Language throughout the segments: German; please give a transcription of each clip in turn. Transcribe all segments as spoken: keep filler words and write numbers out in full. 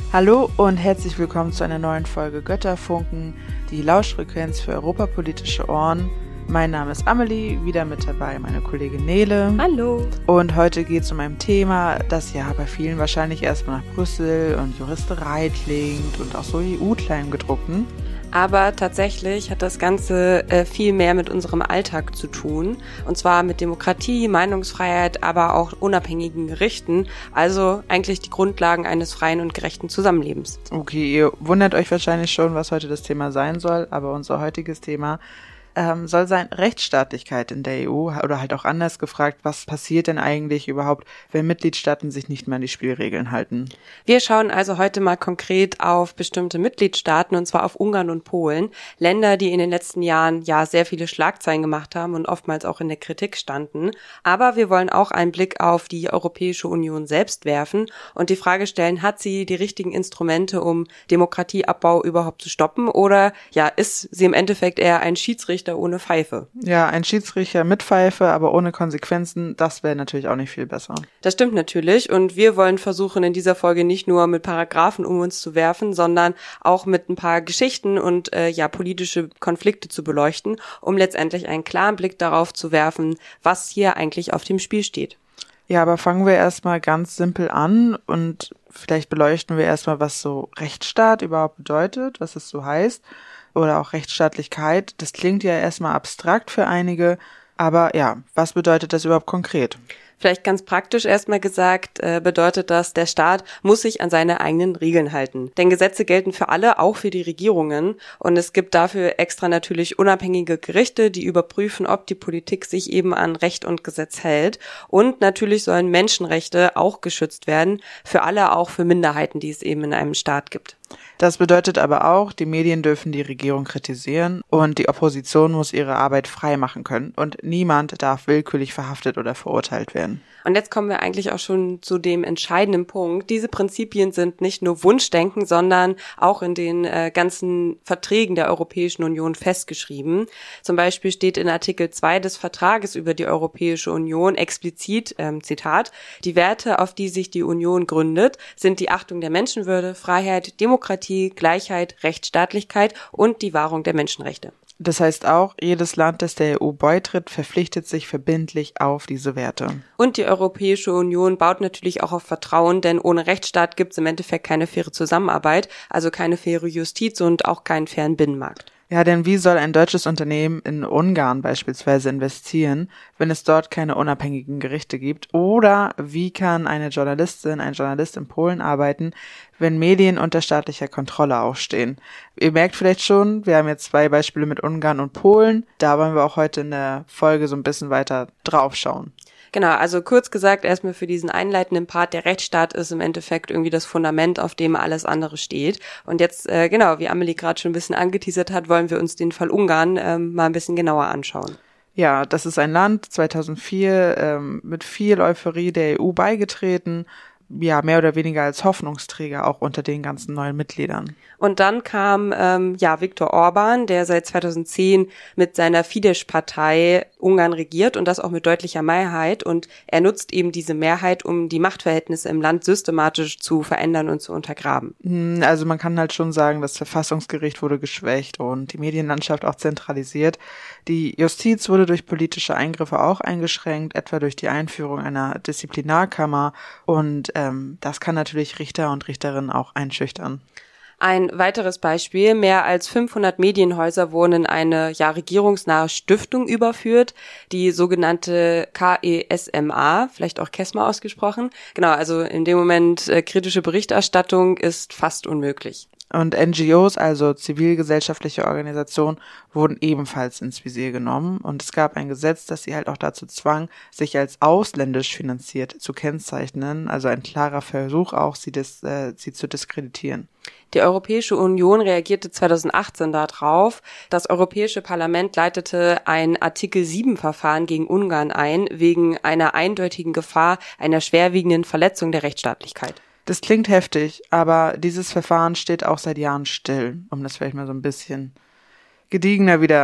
Hallo und herzlich willkommen zu einer neuen Folge Götterfunken, die Lauschfrequenz für europapolitische Ohren. Mein Name ist Amelie, wieder mit dabei meine Kollegin Nele. Hallo. Und heute geht es um ein Thema, das ja bei vielen wahrscheinlich erstmal nach Brüssel und Juristerei klingt und auch so E U-Kleingedruckten. Aber tatsächlich hat das Ganze äh, viel mehr mit unserem Alltag zu tun. Und zwar mit Demokratie, Meinungsfreiheit, aber auch unabhängigen Gerichten. Also eigentlich die Grundlagen eines freien und gerechten Zusammenlebens. Okay, ihr wundert euch wahrscheinlich schon, was heute das Thema sein soll. Aber unser heutiges Thema ähm, soll sein Rechtsstaatlichkeit in der E U. Oder halt auch anders gefragt, was passiert denn eigentlich überhaupt, wenn Mitgliedstaaten sich nicht mehr an die Spielregeln halten? Wir schauen also heute mal konkret auf bestimmte Mitgliedstaaten, und zwar auf Ungarn und Polen. Länder, die in den letzten Jahren ja sehr viele Schlagzeilen gemacht haben und oftmals auch in der Kritik standen. Aber wir wollen auch einen Blick auf die Europäische Union selbst werfen und die Frage stellen, hat sie die richtigen Instrumente, um Demokratieabbau überhaupt zu stoppen? Oder ja, ist sie im Endeffekt eher ein Schiedsrichter ohne Pfeife? Ja, ein Schiedsrichter mit Pfeife, aber ohne Konsequenzen, das wäre natürlich auch nicht viel besser. Das stimmt natürlich, und wir wollen versuchen, in dieser Folge nicht nur mit Paragraphen um uns zu werfen, sondern auch mit ein paar Geschichten und äh, ja politische Konflikte zu beleuchten, um letztendlich einen klaren Blick darauf zu werfen, was hier eigentlich auf dem Spiel steht. Ja, aber fangen wir erstmal ganz simpel an und vielleicht beleuchten wir erstmal, was so Rechtsstaat überhaupt bedeutet, was es so heißt, oder auch Rechtsstaatlichkeit. Das klingt ja erstmal abstrakt für einige, aber ja, was bedeutet das überhaupt konkret? Vielleicht ganz praktisch erstmal gesagt, äh, bedeutet das, der Staat muss sich an seine eigenen Regeln halten. Denn Gesetze gelten für alle, auch für die Regierungen. Und es gibt dafür extra natürlich unabhängige Gerichte, die überprüfen, ob die Politik sich eben an Recht und Gesetz hält. Und natürlich sollen Menschenrechte auch geschützt werden, für alle, auch für Minderheiten, die es eben in einem Staat gibt. Das bedeutet aber auch, die Medien dürfen die Regierung kritisieren und die Opposition muss ihre Arbeit frei machen können und niemand darf willkürlich verhaftet oder verurteilt werden. Und jetzt kommen wir eigentlich auch schon zu dem entscheidenden Punkt. Diese Prinzipien sind nicht nur Wunschdenken, sondern auch in den äh, ganzen Verträgen der Europäischen Union festgeschrieben. Zum Beispiel steht in Artikel zwei des Vertrages über die Europäische Union explizit, ähm, Zitat, die Werte, auf die sich die Union gründet, sind die Achtung der Menschenwürde, Freiheit, Demokratie, Gleichheit, Rechtsstaatlichkeit und die Wahrung der Menschenrechte. Das heißt auch, jedes Land, das der E U beitritt, verpflichtet sich verbindlich auf diese Werte. Und die Europäische Union baut natürlich auch auf Vertrauen, denn ohne Rechtsstaat gibt es im Endeffekt keine faire Zusammenarbeit, also keine faire Justiz und auch keinen fairen Binnenmarkt. Ja, denn wie soll ein deutsches Unternehmen in Ungarn beispielsweise investieren, wenn es dort keine unabhängigen Gerichte gibt? Oder wie kann eine Journalistin, ein Journalist in Polen arbeiten, wenn Medien unter staatlicher Kontrolle auch stehen? Ihr merkt vielleicht schon, wir haben jetzt zwei Beispiele mit Ungarn und Polen. Da wollen wir auch heute in der Folge so ein bisschen weiter drauf schauen. Genau, also kurz gesagt erstmal für diesen einleitenden Part, der Rechtsstaat ist im Endeffekt irgendwie das Fundament, auf dem alles andere steht. Und jetzt, äh, genau, wie Amelie gerade schon ein bisschen angeteasert hat, wollen wir uns den Fall Ungarn ähm, mal ein bisschen genauer anschauen. Ja, das ist ein Land, zweitausendvier ähm, mit viel Euphorie der E U beigetreten, ja, mehr oder weniger als Hoffnungsträger auch unter den ganzen neuen Mitgliedern. Und dann kam ähm, ja Viktor Orban, der seit zweitausendzehn mit seiner Fidesz-Partei Ungarn regiert und das auch mit deutlicher Mehrheit. Und er nutzt eben diese Mehrheit, um die Machtverhältnisse im Land systematisch zu verändern und zu untergraben. Also man kann halt schon sagen, das Verfassungsgericht wurde geschwächt und die Medienlandschaft auch zentralisiert. Die Justiz wurde durch politische Eingriffe auch eingeschränkt, etwa durch die Einführung einer Disziplinarkammer. Und ähm, das kann natürlich Richter und Richterinnen auch einschüchtern. Ein weiteres Beispiel, mehr als fünfhundert Medienhäuser wurden in eine ja regierungsnahe Stiftung überführt, die sogenannte K E S M A, vielleicht auch KESMA ausgesprochen. Genau, also in dem Moment äh, kritische Berichterstattung ist fast unmöglich. Und N G Os, also zivilgesellschaftliche Organisationen, wurden ebenfalls ins Visier genommen. Und es gab ein Gesetz, das sie halt auch dazu zwang, sich als ausländisch finanziert zu kennzeichnen. Also ein klarer Versuch auch, sie, dis, äh, sie zu diskreditieren. Die Europäische Union reagierte zweitausendachtzehn darauf. Das Europäische Parlament leitete ein Artikel sieben Verfahren gegen Ungarn ein, wegen einer eindeutigen Gefahr einer schwerwiegenden Verletzung der Rechtsstaatlichkeit. Das klingt heftig, aber dieses Verfahren steht auch seit Jahren still, um das vielleicht mal so ein bisschen gediegener wieder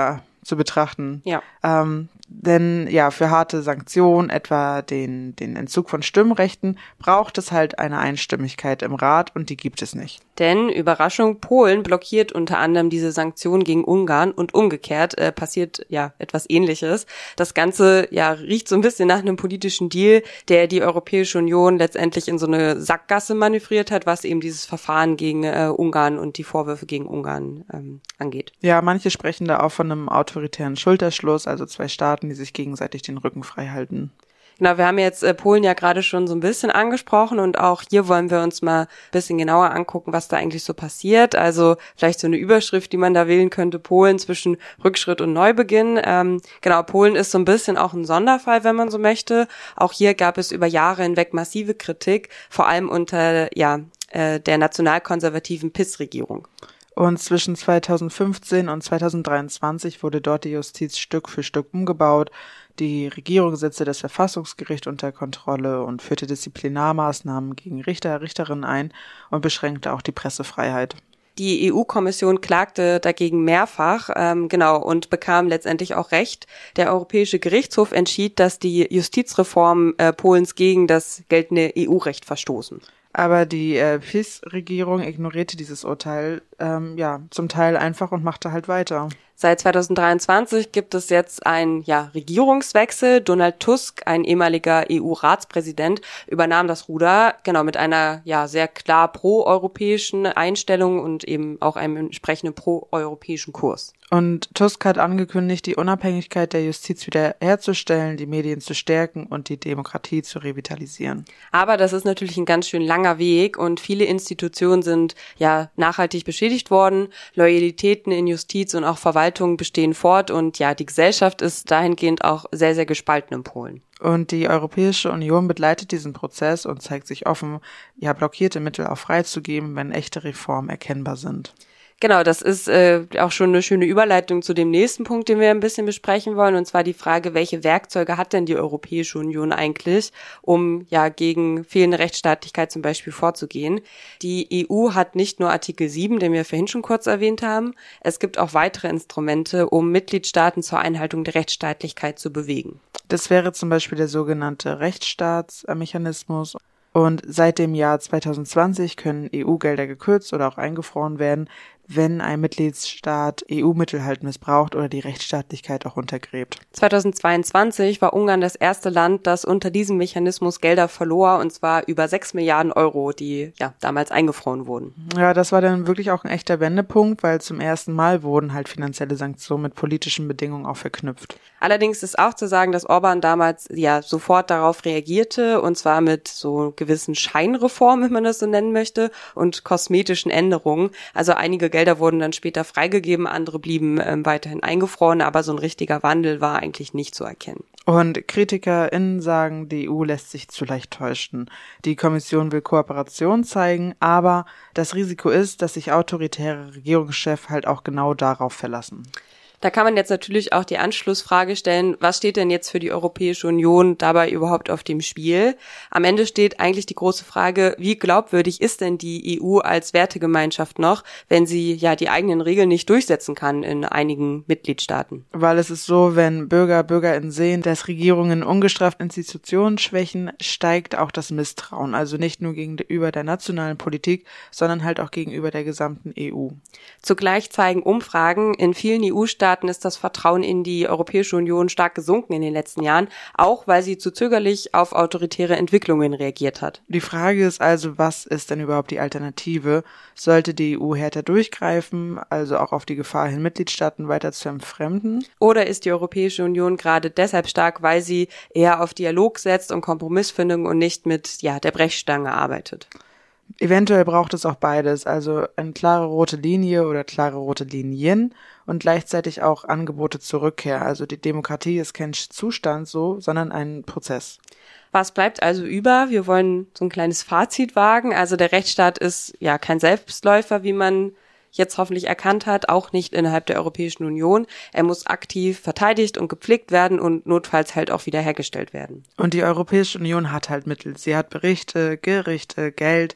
zu betrachten. Ja. Ähm, denn ja, für harte Sanktionen, etwa den, den Entzug von Stimmrechten, braucht es halt eine Einstimmigkeit im Rat und die gibt es nicht. Denn, Überraschung, Polen blockiert unter anderem diese Sanktionen gegen Ungarn und umgekehrt äh, passiert ja etwas Ähnliches. Das Ganze ja riecht so ein bisschen nach einem politischen Deal, der die Europäische Union letztendlich in so eine Sackgasse manövriert hat, was eben dieses Verfahren gegen äh, Ungarn und die Vorwürfe gegen Ungarn ähm, angeht. Ja, manche sprechen da auch von einem autoritären Schulterschluss, also zwei Staaten, die sich gegenseitig den Rücken frei halten. Genau, wir haben jetzt äh, Polen ja gerade schon so ein bisschen angesprochen und auch hier wollen wir uns mal ein bisschen genauer angucken, was da eigentlich so passiert. Also vielleicht so eine Überschrift, die man da wählen könnte: Polen zwischen Rückschritt und Neubeginn. Ähm, genau, Polen ist so ein bisschen auch ein Sonderfall, wenn man so möchte. Auch hier gab es über Jahre hinweg massive Kritik, vor allem unter ja äh, der nationalkonservativen P I S-Regierung. Und zwischen zweitausendfünfzehn und zweitausenddreiundzwanzig wurde dort die Justiz Stück für Stück umgebaut. Die Regierung setzte das Verfassungsgericht unter Kontrolle und führte Disziplinarmaßnahmen gegen Richter, Richterinnen ein und beschränkte auch die Pressefreiheit. Die E U-Kommission klagte dagegen mehrfach, ähm, genau, und bekam letztendlich auch Recht. Der Europäische Gerichtshof entschied, dass die Justizreformen äh, Polens gegen das geltende E U-Recht verstoßen. Aber die äh, P I S-Regierung ignorierte dieses Urteil ähm, ja zum Teil einfach und machte halt weiter. Seit zweitausenddreiundzwanzig gibt es jetzt einen ja, Regierungswechsel. Donald Tusk, ein ehemaliger E U-Ratspräsident, übernahm das Ruder, genau, mit einer ja sehr klar pro-europäischen Einstellung und eben auch einem entsprechenden pro-europäischen Kurs. Und Tusk hat angekündigt, die Unabhängigkeit der Justiz wiederherzustellen, die Medien zu stärken und die Demokratie zu revitalisieren. Aber das ist natürlich ein ganz schön langer Weg und viele Institutionen sind ja nachhaltig beschädigt worden. Loyalitäten in Justiz und auch Verwaltung bestehen fort und ja, die Gesellschaft ist dahingehend auch sehr, sehr gespalten in Polen. Und die Europäische Union begleitet diesen Prozess und zeigt sich offen, ja, blockierte Mittel auch freizugeben, wenn echte Reformen erkennbar sind. Genau, das ist äh, auch schon eine schöne Überleitung zu dem nächsten Punkt, den wir ein bisschen besprechen wollen, und zwar die Frage, welche Werkzeuge hat denn die Europäische Union eigentlich, um ja gegen fehlende Rechtsstaatlichkeit zum Beispiel vorzugehen. Die E U hat nicht nur Artikel sieben, den wir vorhin schon kurz erwähnt haben, es gibt auch weitere Instrumente, um Mitgliedstaaten zur Einhaltung der Rechtsstaatlichkeit zu bewegen. Das wäre zum Beispiel der sogenannte Rechtsstaatsmechanismus. Und seit dem Jahr zweitausendzwanzig können E U-Gelder gekürzt oder auch eingefroren werden, wenn ein Mitgliedsstaat E U-Mittel halt missbraucht oder die Rechtsstaatlichkeit auch untergräbt. zweitausendzweiundzwanzig war Ungarn das erste Land, das unter diesem Mechanismus Gelder verlor, und zwar über sechs Milliarden Euro, die ja damals eingefroren wurden. Ja, das war dann wirklich auch ein echter Wendepunkt, weil zum ersten Mal wurden halt finanzielle Sanktionen mit politischen Bedingungen auch verknüpft. Allerdings ist auch zu sagen, dass Orbán damals ja sofort darauf reagierte, und zwar mit so gewissen Scheinreformen, wenn man das so nennen möchte, und kosmetischen Änderungen. Also einige Gelder wurden dann später freigegeben, andere blieben ähm, weiterhin eingefroren, aber so ein richtiger Wandel war eigentlich nicht zu erkennen. Und KritikerInnen sagen, die E U lässt sich zu leicht täuschen. Die Kommission will Kooperation zeigen, aber das Risiko ist, dass sich autoritäre Regierungschefs halt auch genau darauf verlassen. Da kann man jetzt natürlich auch die Anschlussfrage stellen, was steht denn jetzt für die Europäische Union dabei überhaupt auf dem Spiel? Am Ende steht eigentlich die große Frage, wie glaubwürdig ist denn die E U als Wertegemeinschaft noch, wenn sie ja die eigenen Regeln nicht durchsetzen kann in einigen Mitgliedstaaten? Weil es ist so, wenn Bürger, BürgerInnen sehen, dass Regierungen ungestraft Institutionen schwächen, steigt auch das Misstrauen. Also nicht nur gegenüber der nationalen Politik, sondern halt auch gegenüber der gesamten E U. Zugleich zeigen Umfragen, in vielen E U-Staaten ist das Vertrauen in die Europäische Union stark gesunken in den letzten Jahren, auch weil sie zu zögerlich auf autoritäre Entwicklungen reagiert hat. Die Frage ist also, was ist denn überhaupt die Alternative? Sollte die E U härter durchgreifen, also auch auf die Gefahr hin, Mitgliedstaaten weiter zu entfremden? Oder ist die Europäische Union gerade deshalb stark, weil sie eher auf Dialog setzt und Kompromissfindung und nicht mit ja der Brechstange arbeitet? Eventuell braucht es auch beides, also eine klare rote Linie oder klare rote Linien und gleichzeitig auch Angebote zur Rückkehr. Also die Demokratie ist kein Zustand so, sondern ein Prozess. Was bleibt also über? Wir wollen so ein kleines Fazit wagen. Also der Rechtsstaat ist ja kein Selbstläufer, wie man jetzt hoffentlich erkannt hat, auch nicht innerhalb der Europäischen Union. Er muss aktiv verteidigt und gepflegt werden und notfalls halt auch wiederhergestellt werden. Und die Europäische Union hat halt Mittel. Sie hat Berichte, Gerichte, Geld,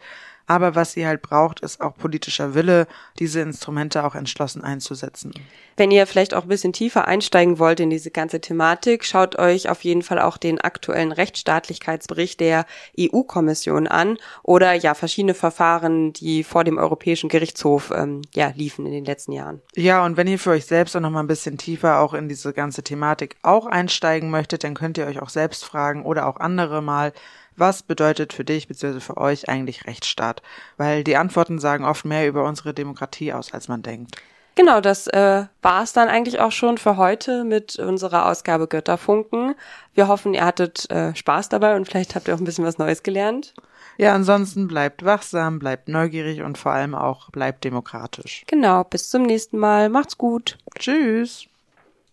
Aber was sie halt braucht, ist auch politischer Wille, diese Instrumente auch entschlossen einzusetzen. Wenn ihr vielleicht auch ein bisschen tiefer einsteigen wollt in diese ganze Thematik, schaut euch auf jeden Fall auch den aktuellen Rechtsstaatlichkeitsbericht der E U-Kommission an oder ja verschiedene Verfahren, die vor dem Europäischen Gerichtshof ähm, ja liefen in den letzten Jahren. Ja, und wenn ihr für euch selbst auch noch mal ein bisschen tiefer auch in diese ganze Thematik auch einsteigen möchtet, dann könnt ihr euch auch selbst fragen oder auch andere mal, was bedeutet für dich bzw. für euch eigentlich Rechtsstaat? Weil die Antworten sagen oft mehr über unsere Demokratie aus, als man denkt. Genau, das äh, war es dann eigentlich auch schon für heute mit unserer Ausgabe Götterfunken. Wir hoffen, ihr hattet äh, Spaß dabei und vielleicht habt ihr auch ein bisschen was Neues gelernt. Ja, ansonsten bleibt wachsam, bleibt neugierig und vor allem auch bleibt demokratisch. Genau, bis zum nächsten Mal. Macht's gut. Tschüss.